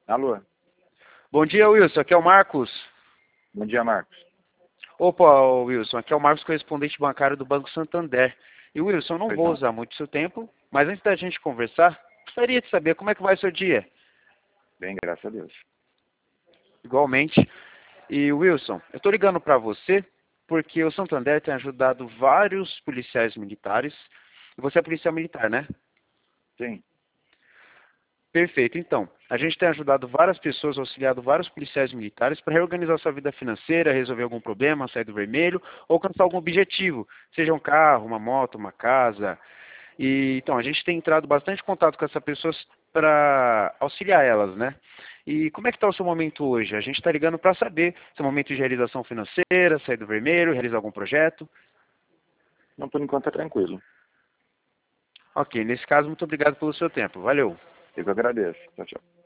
Alô, Bom dia, Wilson. Aqui é o Marcos. bom dia, Marcos. Opa, Wilson. Aqui é o Marcos, correspondente bancário do Banco Santander. E, Wilson, eu não Pois vou não. usar muito seu tempo, mas antes da gente conversar, gostaria de saber como é que vai o seu dia. Bem, graças a Deus. Igualmente. E, Wilson, eu estou ligando para você porque o Santander tem ajudado vários policiais militares. E você é policial militar, né? Sim, Perfeito. Então, a gente tem ajudado várias pessoas, auxiliado vários policiais militares para reorganizar sua vida financeira, resolver algum problema, sair do vermelho ou alcançar algum objetivo, seja um carro, uma moto, uma casa. E então, a gente tem entrado bastante em contato com essas pessoas para auxiliar elas, né? E como é que está o seu momento hoje? A gente está ligando para saber se é um momento de realização financeira, sair do vermelho, realizar algum projeto. não, por enquanto é tranquilo. Ok, nesse caso, muito obrigado pelo seu tempo. Valeu. Eu que agradeço. Tchau, tchau.